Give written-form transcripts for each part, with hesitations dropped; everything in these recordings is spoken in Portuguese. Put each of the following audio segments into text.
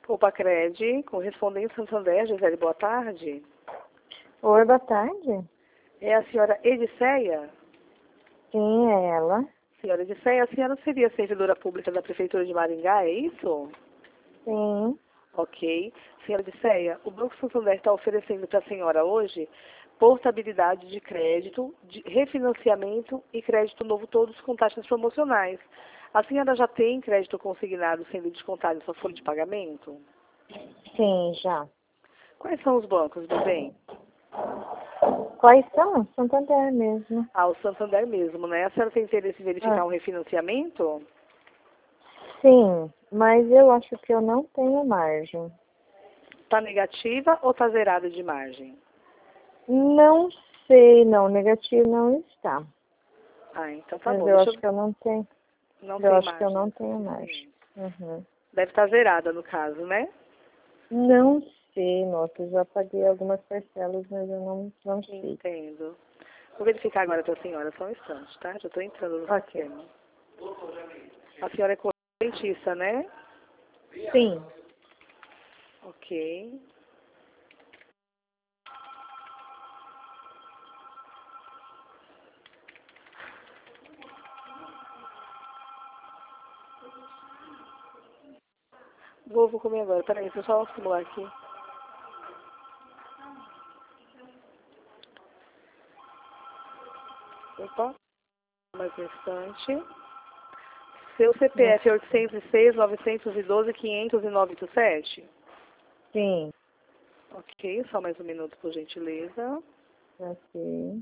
Copacred, correspondente Santander, Gisele, boa tarde. Oi, boa tarde. É a senhora Ediceia? Sim, é ela. Senhora Ediceia, a senhora seria servidora pública da Prefeitura de Maringá, é isso? Sim. Ok. Senhora Ediceia, o Banco Santander está oferecendo para a senhora hoje portabilidade de crédito, de refinanciamento e crédito novo, todos com taxas promocionais. A senhora já tem crédito consignado sendo descontado em sua folha de pagamento? Sim, já. Quais são os bancos, meu bem? Quais são? Santander mesmo. Ah, o Santander mesmo, né? A senhora tem interesse em verificar um refinanciamento? Sim, mas eu acho que eu não tenho margem. Está negativa ou está zerada de margem? Não sei, não. Negativo não está. Ah, então tá Mas bom. eu acho que eu não tenho. Não Eu tem acho que eu margem. não tenho margem. Uhum. Deve estar zerada no caso, né? Não sei, nossa. Eu já paguei algumas parcelas, mas eu não sei. Entendo. Vou verificar agora para a senhora, só um instante, tá? Já estou entrando no sistema. A senhora é correntista, né? Sim. Ok. Vou comer agora. Peraí, deixa eu só simular aqui. Opa, mais um instante. Seu CPF é 806-912-509-87? Sim. Ok, só mais um minuto, por gentileza. Ok.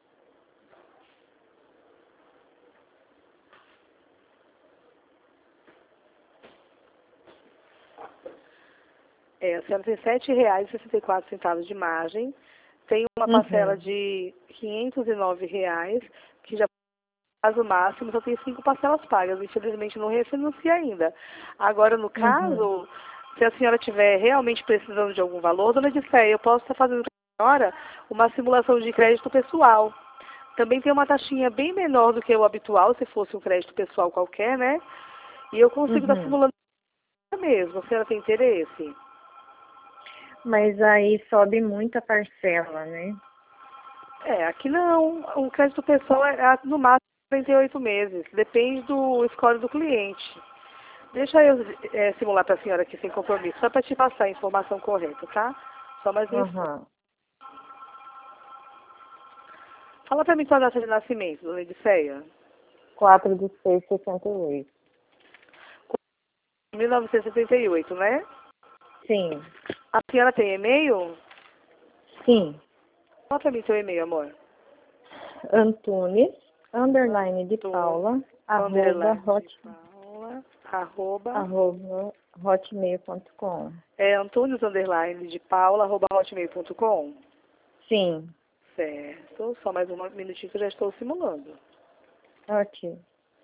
A senhora tem R$ 7,64 de margem. Tem uma parcela de R$ 509, que já faz o máximo, só tem 5 parcelas pagas. Infelizmente não refinancia ainda. Agora, no caso, se a senhora estiver realmente precisando de algum valor, dona Edifé, eu posso estar fazendo para a senhora uma simulação de crédito pessoal. Também tem uma taxinha bem menor do que o habitual, se fosse um crédito pessoal qualquer, né? E eu consigo estar simulando mesmo. A senhora tem interesse? Mas aí sobe muita parcela, né? Aqui não. O crédito pessoal é no máximo 48 meses. Depende do score do cliente. Deixa eu simular para a senhora aqui sem compromisso, só para te passar a informação correta, tá? Só mais um instante. Fala para mim sua data de nascimento, dona Ediféia. 4/6/68. 1978, né? Sim. A senhora tem e-mail? Sim. Fala para mim seu e-mail, amor. Antunes, _ de Paula, arroba hotmail.com. É Antunes _ de Paula, @hotmail.com? Sim. Certo. Só mais um minutinho que eu já estou simulando. Ok.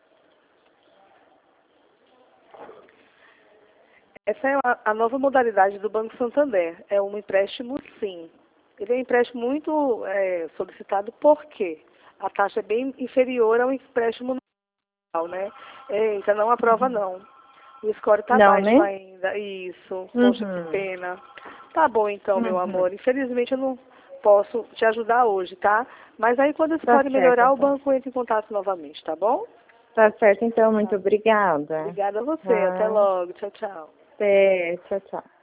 Essa é a nova modalidade do Banco Santander. É um empréstimo, sim. Ele é um empréstimo muito solicitado porque a taxa é bem inferior ao empréstimo normal, né? Eita, não aprova não. O score está baixo ainda. Isso. Poxa, que pena. Tá bom então, meu amor. Infelizmente eu não posso te ajudar hoje, tá? Mas aí quando o score melhorar, o banco entra em contato novamente, tá bom? Tá certo, então. Muito obrigada. Obrigada a você. Até logo. Tchau, tchau. Até. Tchau, tchau.